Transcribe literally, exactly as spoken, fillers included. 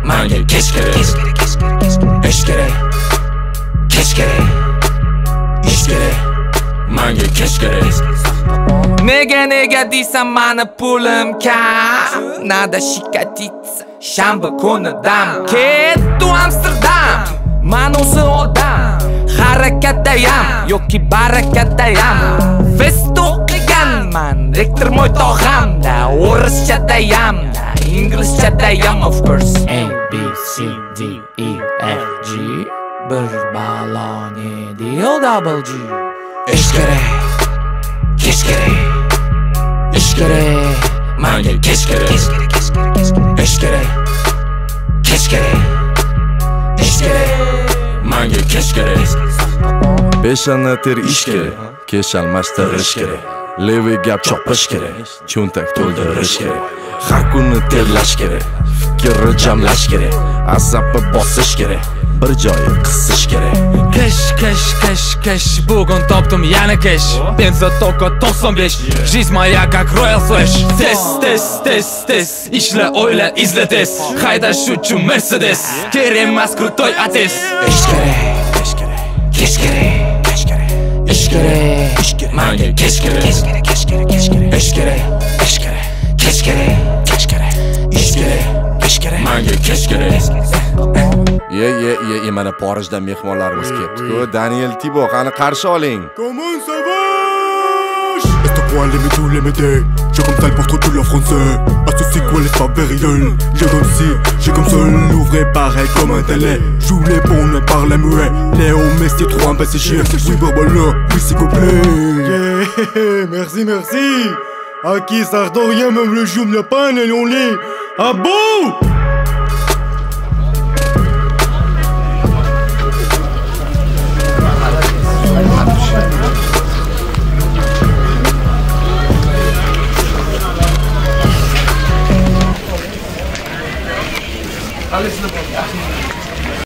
manga kech kerak, ish kerak, kech kerak, ish kerak, manga kech kerak. Nega nega deysan mani pulim kam, nada shikatitsa shanba kunidan ketdi Amsterdam. Man o'zi odam, harakatdayam yoki barakatdayam. Fest o'qiganman, rektor mo'y tog'amda, o'rischadayam, inglizchadayam of course. A B C D E F G bir baloni deal double G. Ish kerak, kech kerak, ish kerak, manga kech kerak, ish kerak, kech kerak, ish kerak, manga kech kerak. Peshona ter ish kerak, kesh almashtirish kerak, levi gap chopish kerak, cho'ntak to'ldirish kerak, har kuni terlash kerak, fikrni jamlash kerak, asabi bosish kerak, bir joyi qisish kerak. Kesh kesh kesh kesh bugun topdim yana kesh. Benzo toka to'qson besh, жизнь моя как Royal Flash. Test test test test, ishla o'yla izla test, haydash uchun Mercedes, kerak emas krutoy ates. Ish kerak, kech kerak, kech kerak, kech kerak, ish kerak, ish kerak, manga kech kerak, ish kerak, kech kerak, ish kerak, ish kerak, kech kerak, kech kerak, ish kerak, ish kerak, manga kech kerak. Ye ye ye, mana Parijdan mehmonlarimiz kelibdi-ku. Daniel Tibo, qani qarshi oling. Comment ça va? Esto cual les métaux les métés. Je comme ça pour trop tout le français. Pas de soucis quoi les favoriels. J'ai comme si, j'ai comme seul l'ouvrir pareil comme un télé. Joue les bons ne parle muet. Léo Messi trop imbécile chier. Oui Barbala, oui s'il vous plaît. Yeah, merci merci. Aqui Sardoria même le jour n'a pas un on lit. Ah bon? Alles in der